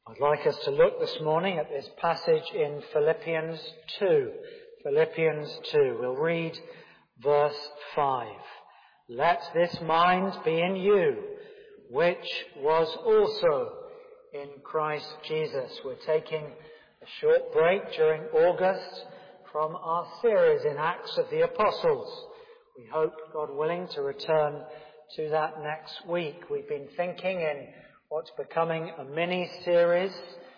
I'd like us to look this morning at this passage in Philippians 2. Philippians 2. We'll read verse 5. Let this mind be in you, which was also in Christ Jesus. We're taking a short break during August from our series in Acts of the Apostles. We hope, God willing, to return to that next week. We've been thinking in what's becoming a mini-series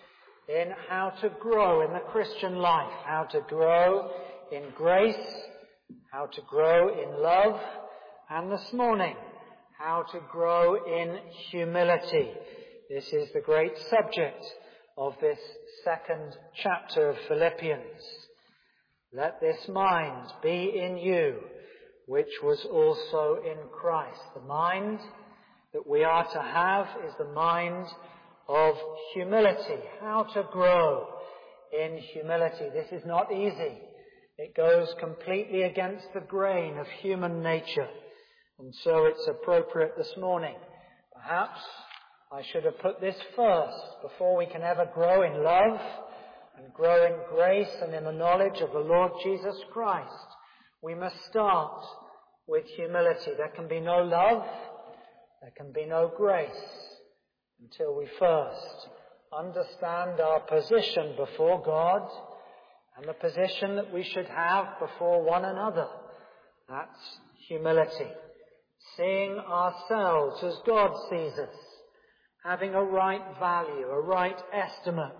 in how to grow in the Christian life, how to grow in grace, how to grow in love, and this morning, how to grow in humility. This is the great subject of this second chapter of Philippians. Let this mind be in you, which was also in Christ. The mind that we are to have is the mind of humility. How to grow in humility. This is not easy. It goes completely against the grain of human nature. And so it's appropriate this morning. Perhaps I should have put this first before we can ever grow in love and grow in grace and in the knowledge of the Lord Jesus Christ. We must start with humility. There can be no love, there can be no grace until we first understand our position before God and the position that we should have before one another. That's humility. Seeing ourselves as God sees us, having a right value, a right estimate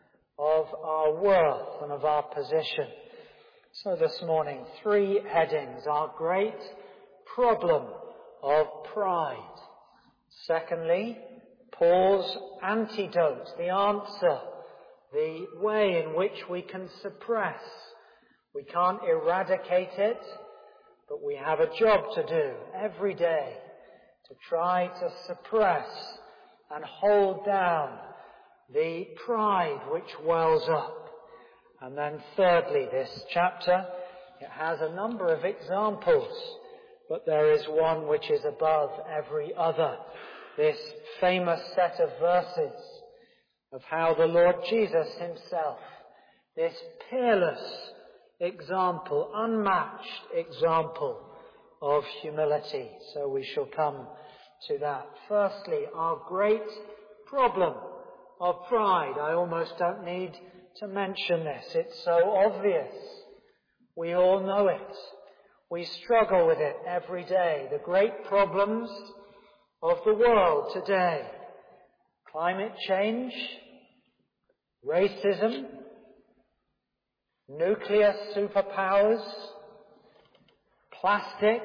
of our worth and of our position. So this morning, 3 headings. Our great problem of pride. Secondly, Paul's antidote, the answer, the way in which we can suppress. We can't eradicate it, but we have a job to do every day to try to suppress and hold down the pride which wells up. And then thirdly, this chapter, it has a number of examples, but there is one which is above every other. This famous set of verses of how the Lord Jesus himself, this peerless example, unmatched example of humility. So we shall come to that. Firstly, our great problem of pride. I almost don't need to mention this. It's so obvious. We all know it. We struggle with it every day. The great problems of the world today. Climate change, racism, nuclear superpowers, plastic,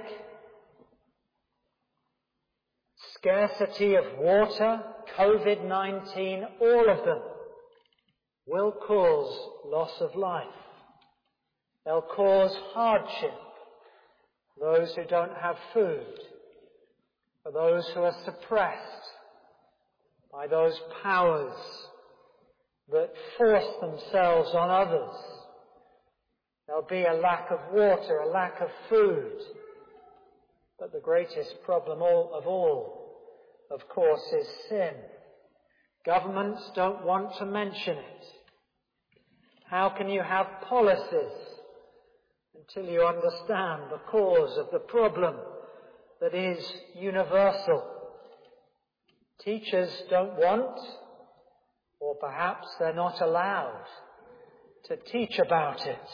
scarcity of water, COVID-19, all of them will cause loss of life. They'll cause hardship. Those who don't have food, for those who are suppressed by those powers that force themselves on others. There'll be a lack of water, a lack of food. But the greatest problem of all, of course, is sin. Governments don't want to mention it. How can you have policies until you understand the cause of the problem that is universal? Teachers don't want, or perhaps they're not allowed, to teach about it.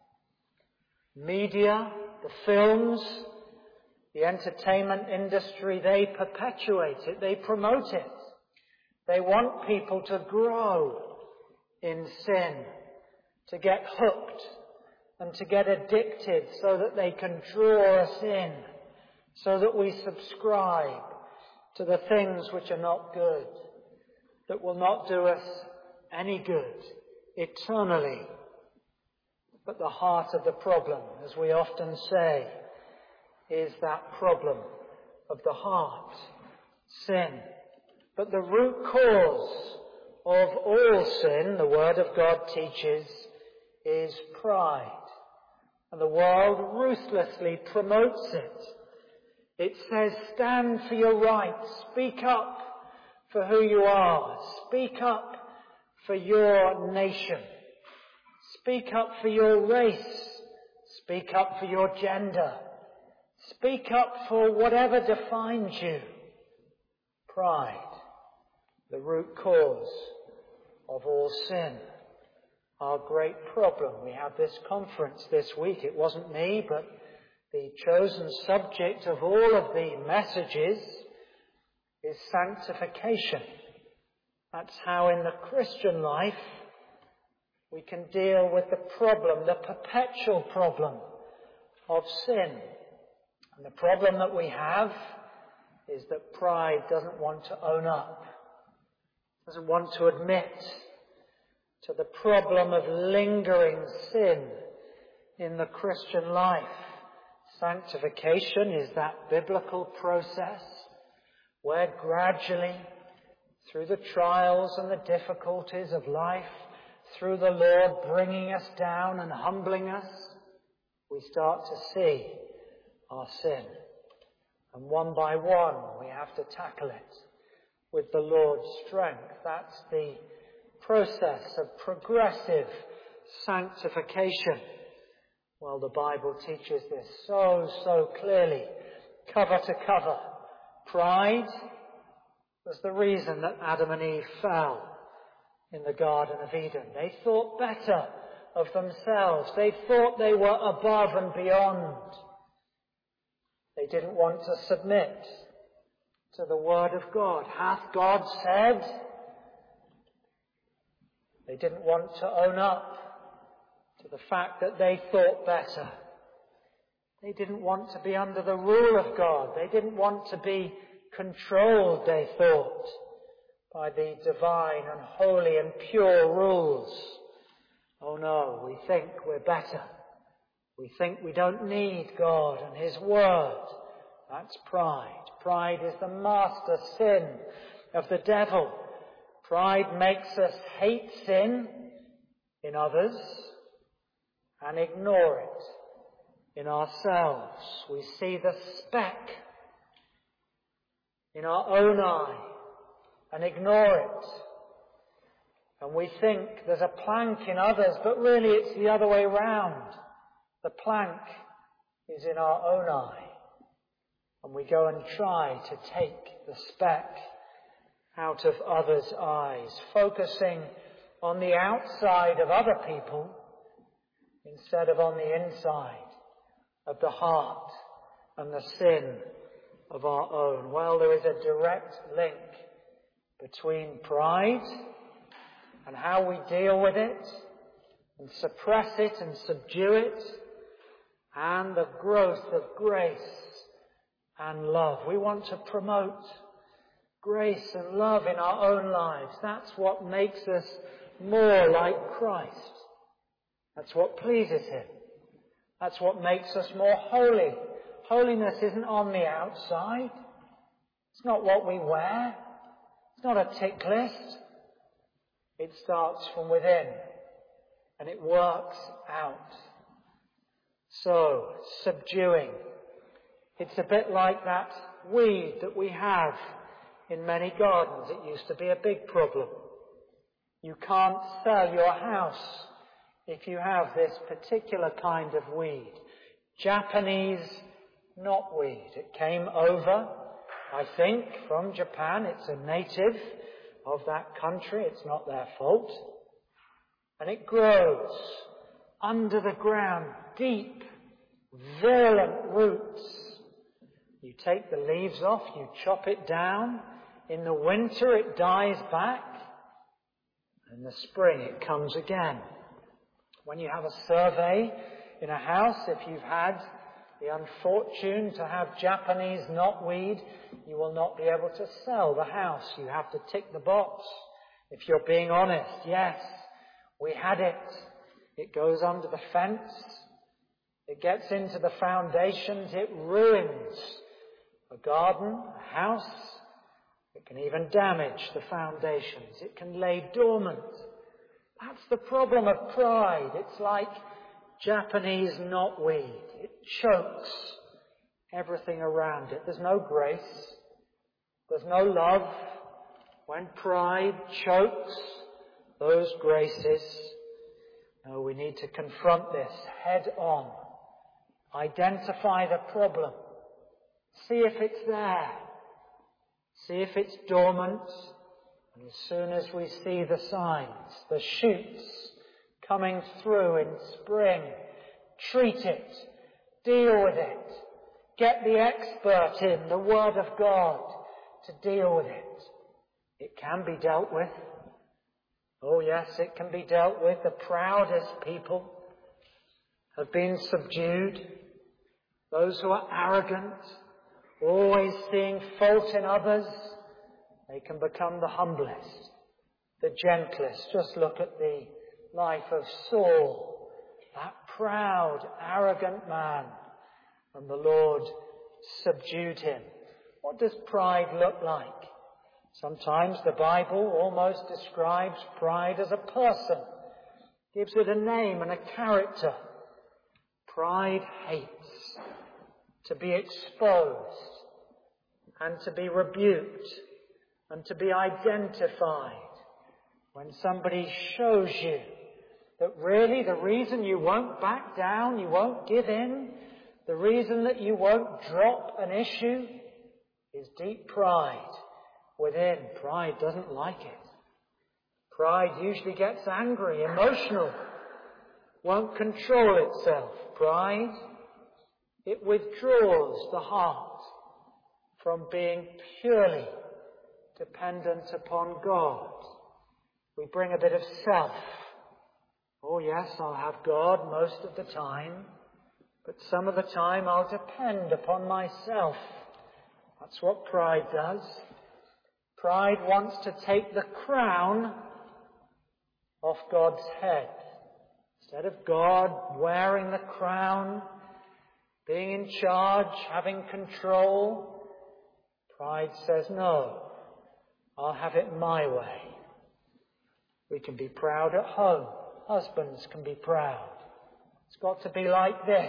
Media, the films, the entertainment industry, they perpetuate it, they promote it. They want people to grow in sin, to get hooked and to get addicted so that they can draw us in, so that we subscribe to the things which are not good, that will not do us any good eternally. But the heart of the problem, as we often say, is that problem of the heart, sin. But the root cause of all sin, the Word of God teaches, is pride. And the world ruthlessly promotes it. It says, stand for your rights, speak up for who you are, speak up for your nation. Speak up for your race. Speak up for your gender. Speak up for whatever defines you. Pride, the root cause of all sin. Our great problem. We have this conference this week. It wasn't me, but the chosen subject of all of the messages is sanctification. That's how in the Christian life we can deal with the problem, the perpetual problem of sin. And the problem that we have is that pride doesn't want to own up, doesn't want to admit to the problem of lingering sin in the Christian life. Sanctification is that biblical process where gradually, through the trials and the difficulties of life, through the Lord bringing us down and humbling us, we start to see our sin. And one by one we have to tackle it with the Lord's strength. That's the process of progressive sanctification. Well, the Bible teaches this so clearly, cover to cover. Pride was the reason that Adam and Eve fell in the Garden of Eden. They thought better of themselves. They thought they were above and beyond. They didn't want to submit to the Word of God. Hath God said? They didn't want to own up to the fact that they thought better. They didn't want to be under the rule of God. They didn't want to be controlled, they thought, by the divine and holy and pure rules. Oh no, we think we're better. We think we don't need God and His Word. That's pride. Pride is the master sin of the devil. Pride makes us hate sin in others and ignore it in ourselves. We see the speck in our own eye and ignore it. And we think there's a plank in others, but really it's the other way round. The plank is in our own eye. And we go and try to take the speck out of others' eyes, focusing on the outside of other people instead of on the inside of the heart and the sin of our own. Well, there is a direct link between pride and how we deal with it and suppress it and subdue it, and the growth of grace and love. We want to promote grace and love in our own lives. That's what makes us more like Christ. That's what pleases Him. That's what makes us more holy. Holiness isn't on the outside. It's not what we wear. It's not a tick list. It starts from within and it works out. So, subduing. It's a bit like that weed that we have in many gardens. It used to be a big problem. You can't sell your house if you have this particular kind of weed. Japanese knotweed. It came over, I think, from Japan. It's a native of that country. It's not their fault. And it grows under the ground, deep, virulent roots. You take the leaves off, you chop it down. In the winter it dies back. In the spring it comes again. When you have a survey in a house, if you've had the unfortune to have Japanese knotweed, you will not be able to sell the house. You have to tick the box. If you're being honest, yes, we had it. It goes under the fence. It gets into the foundations. It ruins a garden, a house. It can even damage the foundations. It can lay dormant. That's the problem of pride. It's like Japanese knotweed. It chokes everything around it. There's no grace. There's no love. When pride chokes those graces. No, we need to confront this head on. Identify the problem. See if it's there. See if it's dormant. And as soon as we see the signs, the shoots coming through in spring, treat it. Deal with it. Get the expert in, the Word of God, to deal with it. It can be dealt with. Oh yes, it can be dealt with. The proudest people have been subdued. Those who are arrogant, always seeing fault in others, they can become the humblest, the gentlest. Just look at the life of Saul, that proud, arrogant man, and the Lord subdued him. What does pride look like? Sometimes the Bible almost describes pride as a person, gives it a name and a character. Pride hates to be exposed and to be rebuked and to be identified. When somebody shows you that really the reason you won't back down, you won't give in, the reason that you won't drop an issue is deep pride within. Pride doesn't like it. Pride usually gets angry, emotional, won't control itself. Pride, it withdraws the heart from being purely dependent upon God. We bring a bit of self. Oh yes, I'll have God most of the time, but some of the time I'll depend upon myself. That's what pride does. Pride wants to take the crown off God's head. Instead of God wearing the crown, being in charge, having control, pride says, no, I'll have it my way. We can be proud at home. Husbands can be proud. It's got to be like this.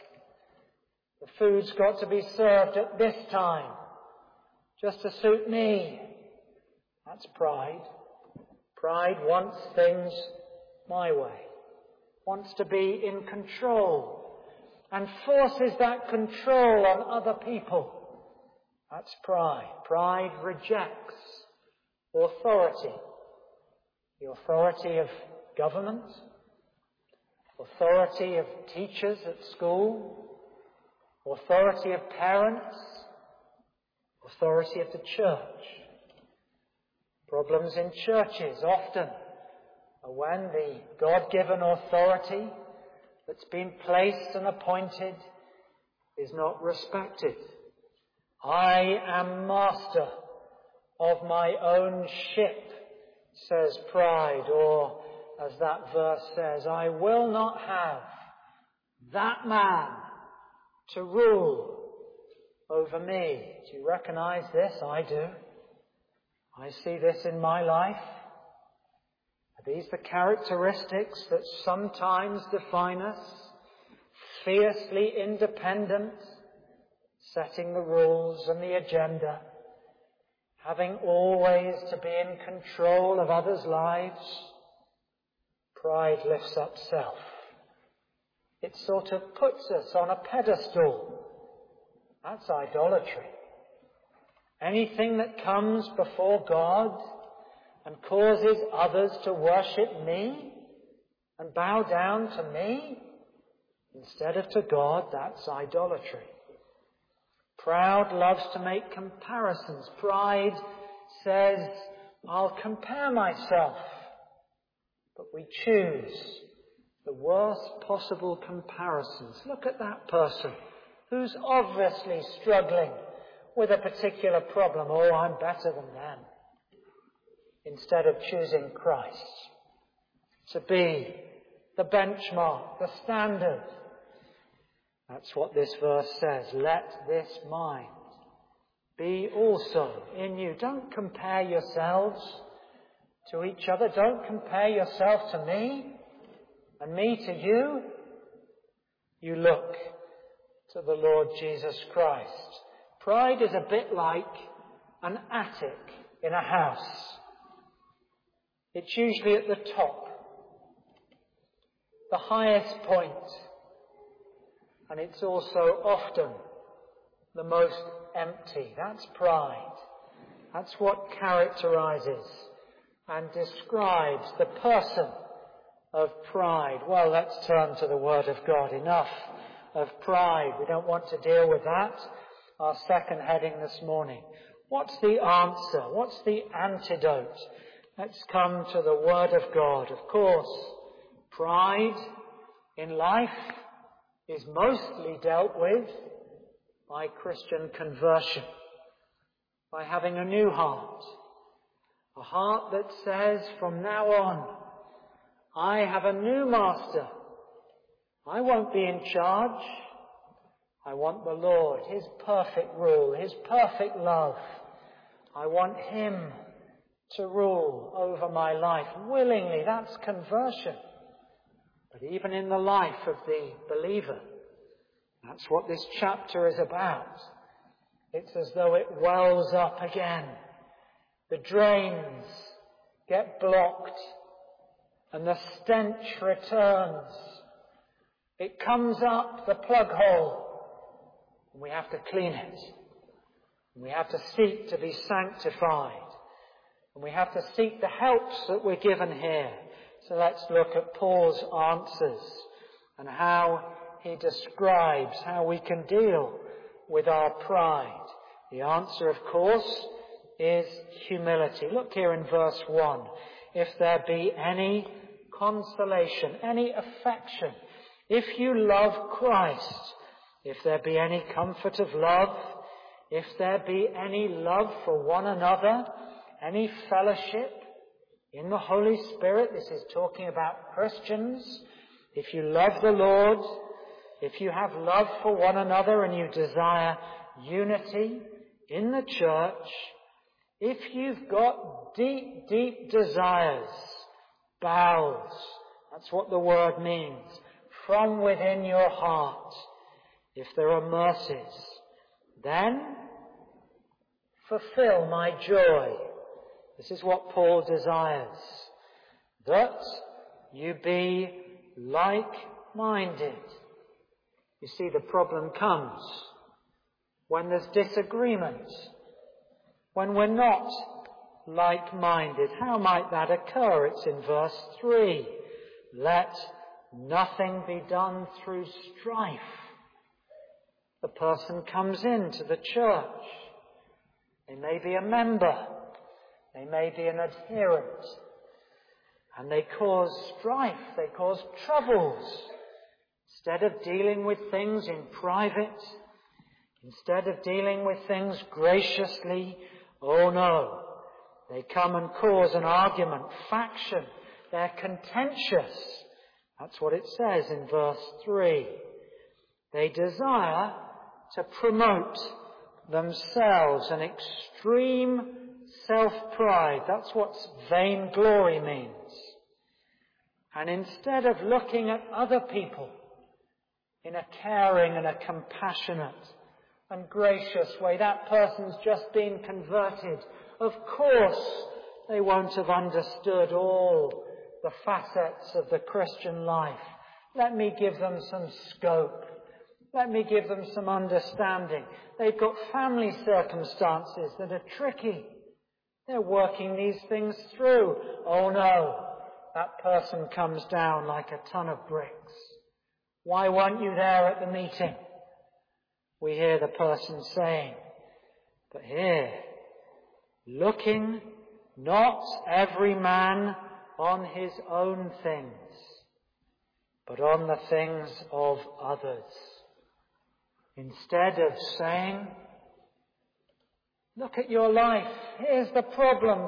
The food's got to be served at this time, just to suit me. That's pride. Pride wants things my way, wants to be in control, and forces that control on other people. That's pride. Pride rejects authority. The authority of government, authority of teachers at school, authority of parents, authority of the church. Problems in churches often are when the God-given authority that's been placed and appointed is not respected. I am master of my own ship, says pride, or as that verse says, I will not have that man to rule over me. Do you recognize this? I do. I see this in my life. Are these the characteristics that sometimes define us? Fiercely independent, setting the rules and the agenda, having always to be in control of others' lives. Pride lifts up self. It sort of puts us on a pedestal. That's idolatry. Anything that comes before God and causes others to worship me and bow down to me instead of to God, that's idolatry. Proud loves to make comparisons. Pride says, I'll compare myself. But we choose the worst possible comparisons. Look at that person who's obviously struggling with a particular problem. Oh, I'm better than them. Instead of choosing Christ to be the benchmark, the standard. That's what this verse says. Let this mind be also in you. Don't compare yourselves to each other. Don't compare yourself to me and me to you. You look to the Lord Jesus Christ. Pride is a bit like an attic in a house. It's usually at the top, the highest point, and it's also often the most empty. That's pride. That's what characterizes and describes the person of pride. Well, let's turn to the Word of God. Enough of pride. We don't want to deal with that. Our second heading this morning. What's the answer? What's the antidote? Let's come to the Word of God. Of course, pride in life is mostly dealt with by Christian conversion, by having a new heart, a heart that says, from now on, I have a new master. I won't be in charge. I want the Lord, His perfect rule, His perfect love. I want Him to rule over my life willingly. That's conversion. But even in the life of the believer, that's what this chapter is about. It's as though it wells up again. The drains get blocked and the stench returns. It comes up the plug hole and we have to clean it. And we have to seek to be sanctified. And we have to seek the helps that we're given here. So let's look at Paul's answers and how he describes how we can deal with our pride. The answer, of course, is humility. Look here in verse 1. If there be any consolation, any affection, if you love Christ, if there be any comfort of love, if there be any love for one another, any fellowship in the Holy Spirit, this is talking about Christians. If you love the Lord, if you have love for one another and you desire unity in the church, if you've got deep, deep desires, bowels, that's what the word means, from within your heart, if there are mercies, then fulfill my joy. This is what Paul desires, that you be like-minded. You see, the problem comes when there's disagreement, when we're not like-minded. How might that occur? It's in verse 3. Let nothing be done through strife. The person comes into the church. They may be a member. They may be an adherent. And they cause strife. They cause troubles. Instead of dealing with things in private, instead of dealing with things graciously, oh no, they come and cause an argument, faction. They're contentious. That's what it says in verse 3. They desire to promote themselves, an extreme self-pride. That's what vainglory means. And instead of looking at other people in a caring and a compassionate and gracious way, that person's just been converted. Of course, they won't have understood all the facets of the Christian life. Let me give them some scope. Let me give them some understanding. They've got family circumstances that are tricky. They're working these things through. Oh no, that person comes down like a ton of bricks. Why weren't you there at the meeting? We hear the person saying. But here, looking not every man on his own things, but on the things of others. Instead of saying, look at your life, here's the problem.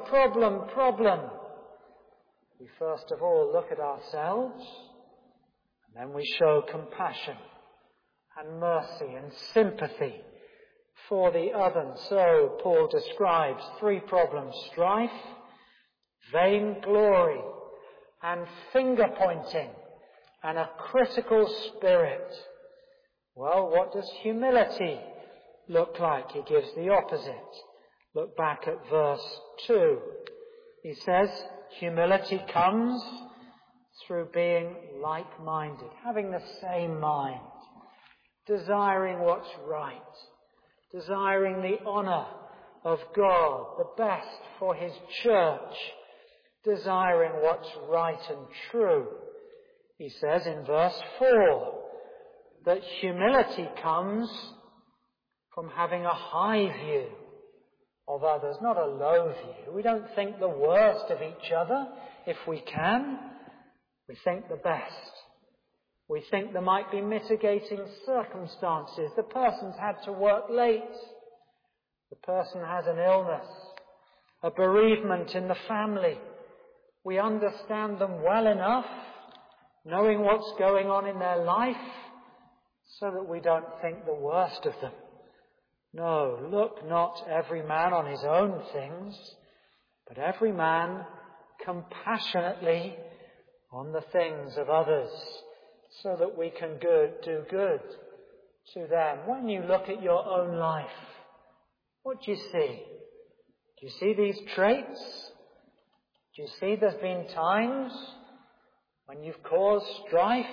We first of all look at ourselves, and then we show compassion and mercy and sympathy for the other. So Paul describes 3 problems: strife, vainglory, and finger-pointing, and a critical spirit. Well, what does humility look like? He gives the opposite. Look back at verse 2. He says, humility comes through being like-minded, having the same mind, desiring what's right, desiring the honour of God, the best for his church, desiring what's right and true. He says in verse 4 that humility comes from having a high view of others, not a low view. We don't think the worst of each other if we can. We think the best. We think there might be mitigating circumstances. The person's had to work late. The person has an illness, a bereavement in the family. We understand them well enough, knowing what's going on in their life, so that we don't think the worst of them. No, look not every man on his own things, but every man compassionately on the things of others, so that we can do good to them. When you look at your own life, what do you see? Do you see these traits? Do you see there's been times when you've caused strife,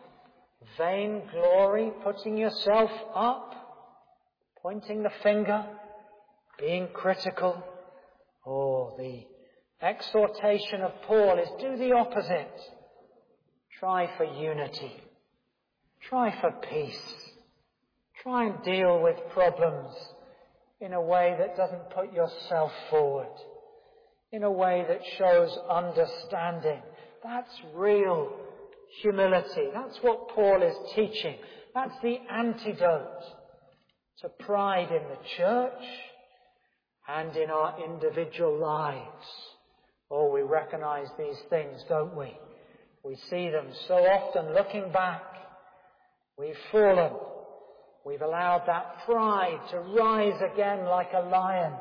vain glory, putting yourself up, pointing the finger, being critical? Oh, the exhortation of Paul is do the opposite. Try for unity. Try for peace. Try and deal with problems in a way that doesn't put yourself forward, in a way that shows understanding. That's real humility. That's what Paul is teaching. That's the antidote to pride in the church and in our individual lives. Oh, we recognize these things, don't we? We see them so often looking back. We've fallen. We've allowed that pride to rise again like a lion.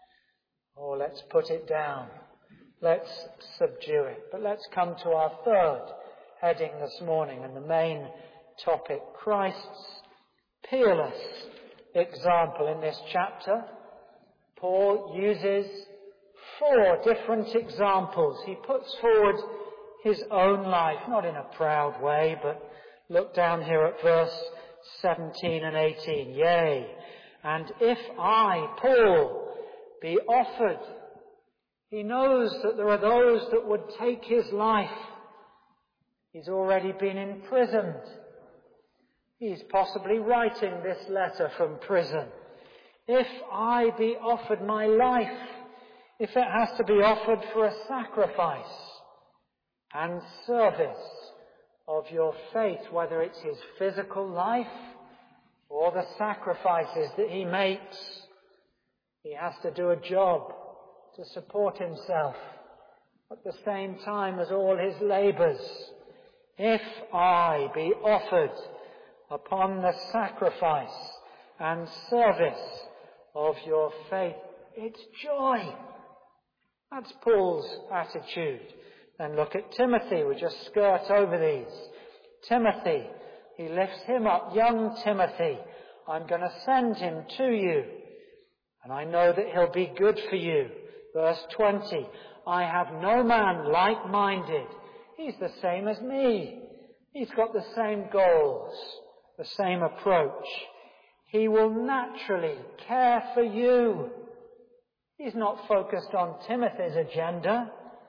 Oh, let's put it down. Let's subdue it. But let's come to our third heading this morning and the main topic, Christ's peerless example in this chapter. Paul uses 4 different examples. He puts forward his own life, not in a proud way, but look down here at verse 17 and 18. Yea, and if I, Paul, be offered, he knows that there are those that would take his life. He's already been imprisoned. He's possibly writing this letter from prison. If I be offered my life, if it has to be offered for a sacrifice and service of your faith, whether it's his physical life or the sacrifices that he makes, he has to do a job to support himself at the same time as all his labours. If I be offered upon the sacrifice and service of your faith, it's joy. That's Paul's attitude. Then look at Timothy. We just skirt over these. Timothy, he lifts him up. Young Timothy, I'm going to send him to you, and I know that he'll be good for you. Verse 20, I have no man like-minded. He's the same as me. He's got the same goals, the same approach. He will naturally care for you. He's not focused on Timothy's agenda.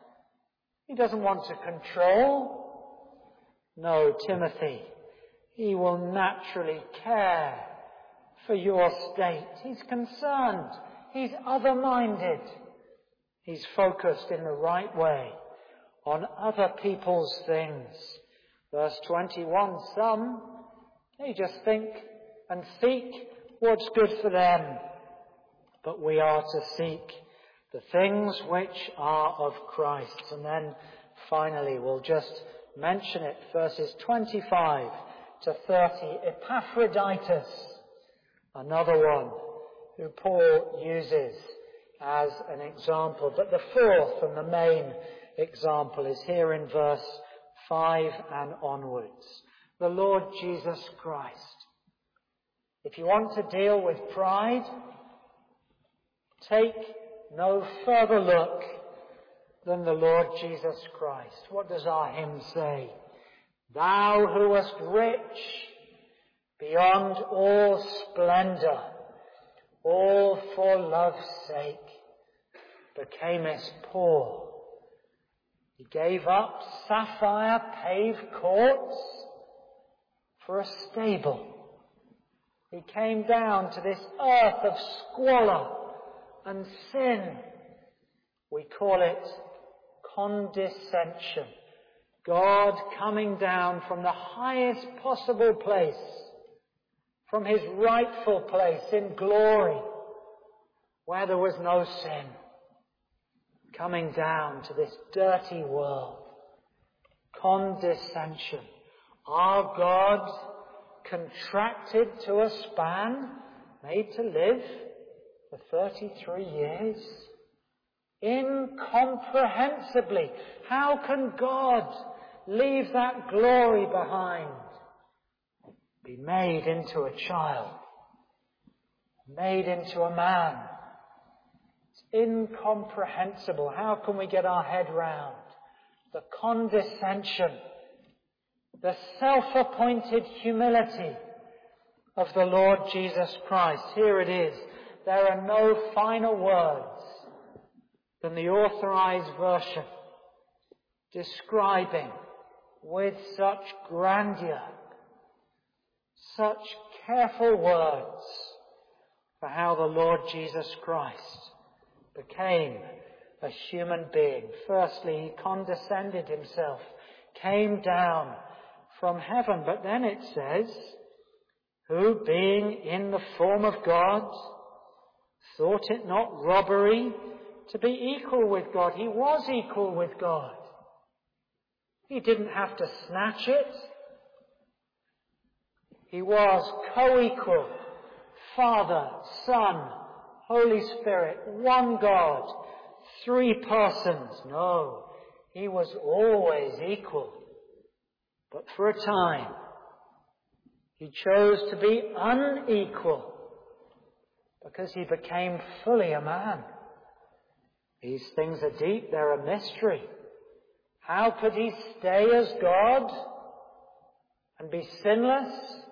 He doesn't want to control. No, Timothy, he will naturally care for your state. He's concerned. He's other-minded. He's focused in the right way on other people's things. Verse 21, some, they just think and seek what's good for them. But we are to seek the things which are of Christ. And then finally, we'll just mention it, verses 25 to 30. Epaphroditus, another one who Paul uses as an example. But the fourth and the main example is here in verse 5 and onwards. The Lord Jesus Christ. If you want to deal with pride, take no further look than the Lord Jesus Christ. What does our hymn say? Thou who wast rich beyond all splendour, all for love's sake, becamest poor. He gave up sapphire-paved courts for a stable. He came down to this earth of squalor and sin. We call it condescension. God coming down from the highest possible place, from his rightful place in glory, where there was no sin, coming down to this dirty world. Condescension. Our God contracted to a span, made to live for 33 years. Incomprehensibly. How can God leave that glory behind? Be made into a child. Made into a man. It's incomprehensible. How can we get our head round the condescension, the self-appointed humility of the Lord Jesus Christ? Here it is. There are no finer words than the Authorized Version describing with such grandeur, such careful words for how the Lord Jesus Christ became a human being. Firstly, he condescended himself, came down from heaven. But then it says, who being in the form of God, thought it not robbery to be equal with God. He was equal with God. He didn't have to snatch it. He was co-equal. Father, Son, Holy Spirit, one God, three persons. No, he was always equal. But for a time, he chose to be unequal because he became fully a man. These things are deep, they're a mystery. How could he stay as God and be sinless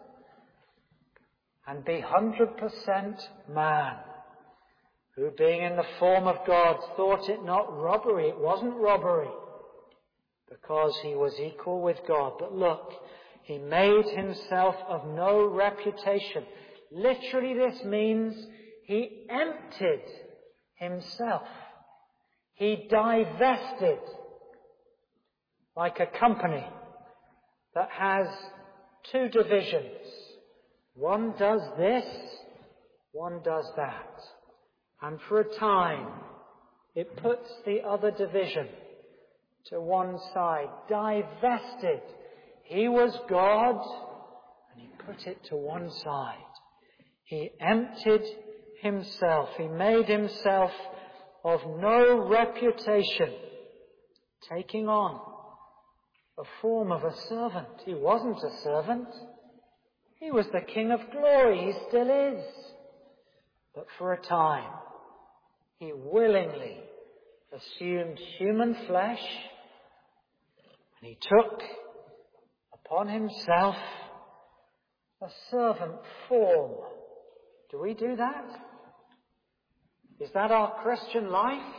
and be 100% man? Who being in the form of God thought it not robbery. It wasn't robbery because he was equal with God. But look, he made himself of no reputation. Literally this means he emptied himself. He divested, like a company that has two divisions. One does this, one does that. And for a time, it puts the other division to one side. Divested. He was God, and he put it to one side. He emptied himself. He made himself of no reputation, taking on a form of a servant. He wasn't a servant. He was the King of glory. He still is. But for a time, he willingly assumed human flesh, and he took upon himself a servant form. Do we do that? Is that our Christian life?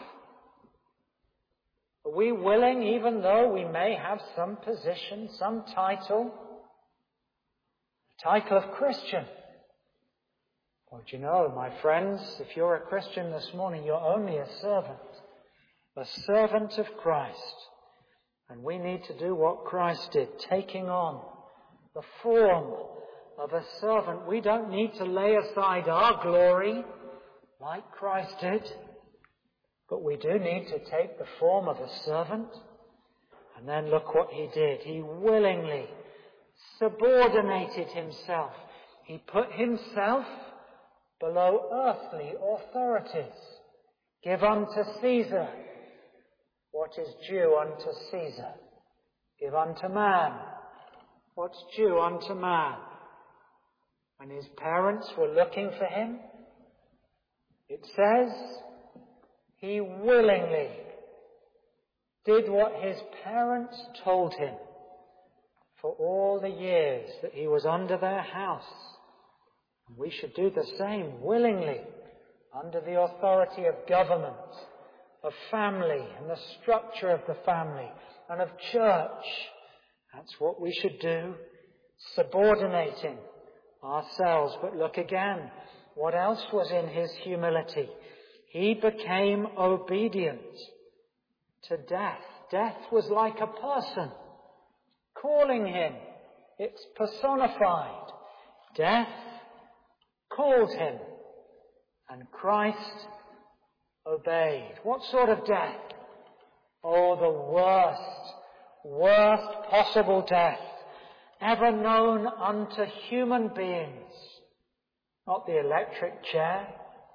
Are we willing, even though we may have some position, some title, the title of Christian? Well, do you know, my friends, if you're a Christian this morning, you're only a servant of Christ. And we need to do what Christ did, taking on the form of a servant. We don't need to lay aside our glory like Christ did, but we do need to take the form of a servant. And then look what he did. He willingly subordinated himself. He put himself below earthly authorities. Give unto Caesar what is due unto Caesar. Give unto man what's due unto man. When his parents were looking for him, it says he willingly did what his parents told him for all the years that he was under their house. And we should do the same willingly under the authority of government, of family and the structure of the family and of church. That's what we should do, subordinating ourselves. But look again, what else was in his humility? He became obedient to death. Death was like a person calling him. It's personified. Death called him, and Christ obeyed. What sort of death? Oh, the worst possible death ever known unto human beings. Not the electric chair.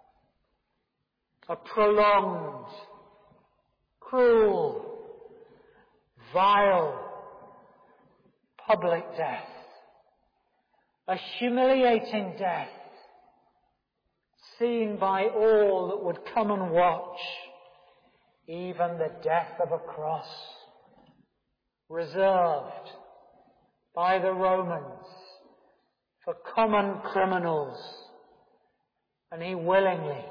A prolonged, cruel, vile, public death. A humiliating death, seen by all that would come and watch. Even the death of a cross, reserved by the Romans for common criminals. And he willingly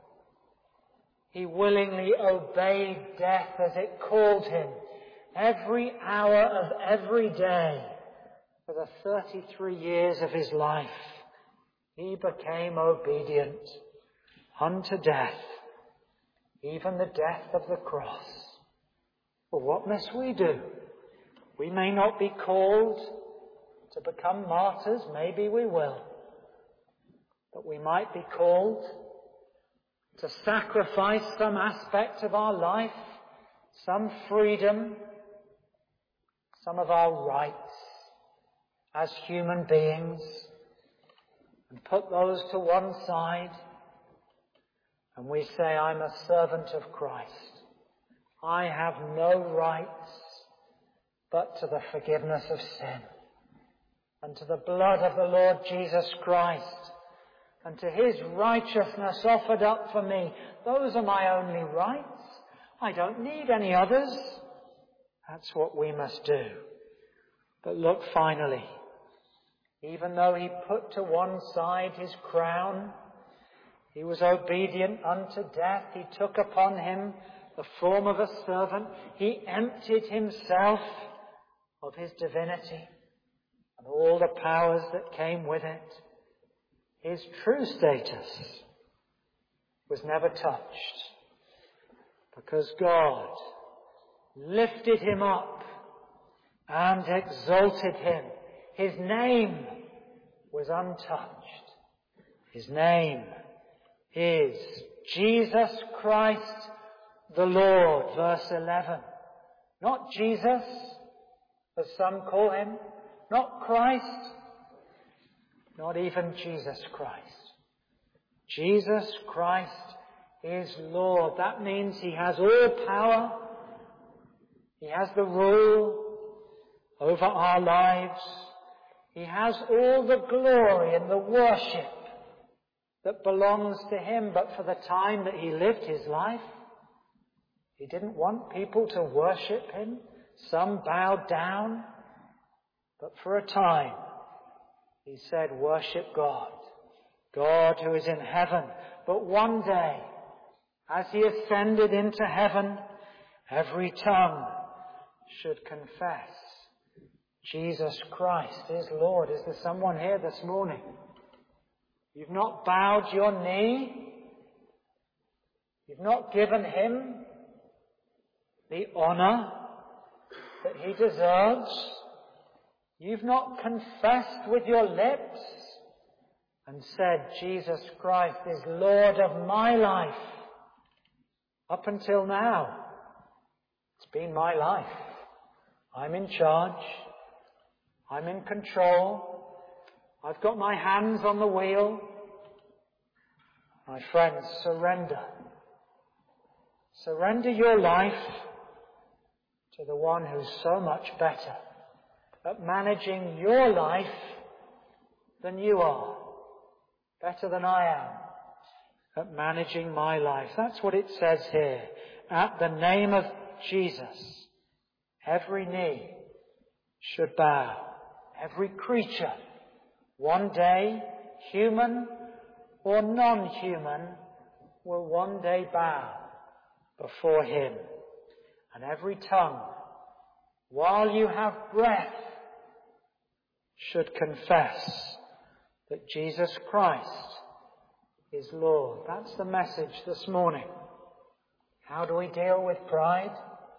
obeyed death as it called him every hour of every day for the 33 years of his life. He became obedient unto death, even the death of the cross. Well, what must we do? We may not be called to become martyrs, maybe we will. But we might be called to sacrifice some aspect of our life, some freedom, some of our rights as human beings, and put those to one side, and we say, I'm a servant of Christ. I have no rights but to the forgiveness of sin, and to the blood of the Lord Jesus Christ, and to his righteousness offered up for me. Those are my only rights. I don't need any others. That's what we must do. But look, finally, even though he put to one side his crown, he was obedient unto death. He took upon him the form of a servant. He emptied himself of his divinity and all the powers that came with it. His true status was never touched, because God lifted him up and exalted him. His name was untouched. His name is Jesus Christ the Lord, verse 11. Not Jesus, as some call him, not Christ, not even Jesus Christ. Jesus Christ is Lord. That means he has all power. He has the rule over our lives. He has all the glory and the worship that belongs to him. But for the time that he lived his life, he didn't want people to worship him. Some bowed down. But for a time, he said, worship God. God who is in heaven. But one day, as he ascended into heaven, every tongue should confess Jesus Christ is Lord. Is there someone here this morning? You've not bowed your knee. You've not given him the honor that he deserves. You've not confessed with your lips and said, Jesus Christ is Lord of my life. Up until now, it's been my life. I'm in charge. I'm in control. I've got my hands on the wheel. My friends, surrender. Surrender your life to the one who's so much better at managing your life than you are. Better than I am at managing my life. That's what it says here. At the name of Jesus, every knee should bow. Every creature, one day, human or non-human, will one day bow before him. And every tongue, while you have breath, should confess that Jesus Christ is Lord. That's the message this morning. How do we deal with pride?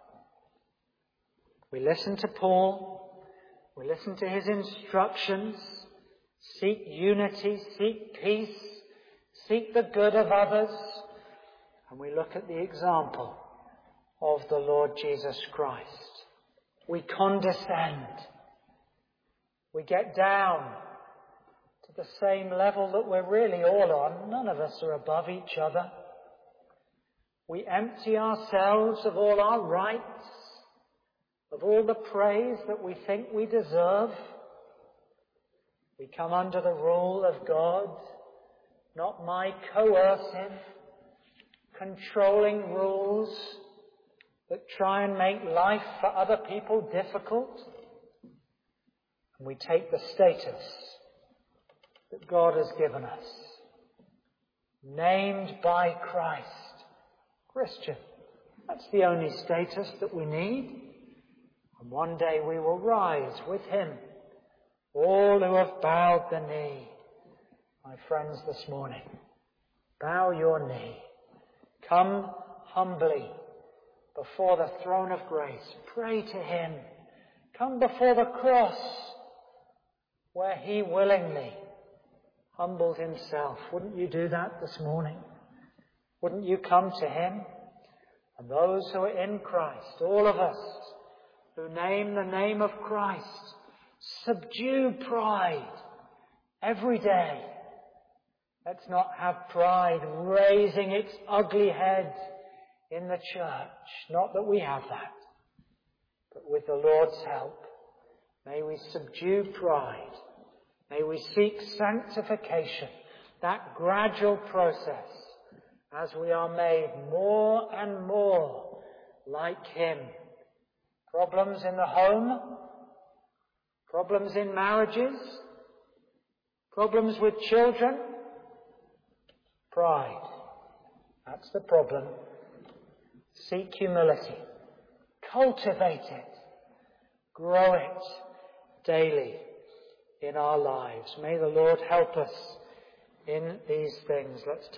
We listen to Paul. We listen to his instructions. Seek unity, seek peace, seek the good of others. And we look at the example of the Lord Jesus Christ. We condescend. We get down to the same level that we're really all on. None of us are above each other. We empty ourselves of all our rights, of all the praise that we think we deserve. We come under the rule of God, not my coercive, controlling rules that try and make life for other people difficult. And we take the status that God has given us, named by Christ, Christian. That's the only status that we need. And one day we will rise with him, all who have bowed the knee. My friends, this morning, bow your knee. Come humbly before the throne of grace. Pray to him. Come before the cross where he willingly humbled himself. Wouldn't you do that this morning? Wouldn't you come to him? And those who are in Christ, all of us who name the name of Christ, subdue pride every day. Let's not have pride raising its ugly head in the church. Not that we have that, but with the Lord's help, may we subdue pride. May we seek sanctification, that gradual process, as we are made more and more like him. Problems in the home, problems in marriages, problems with children, pride. That's the problem. Seek humility. Cultivate it. Grow it daily in our lives. May the Lord help us in these things. Let's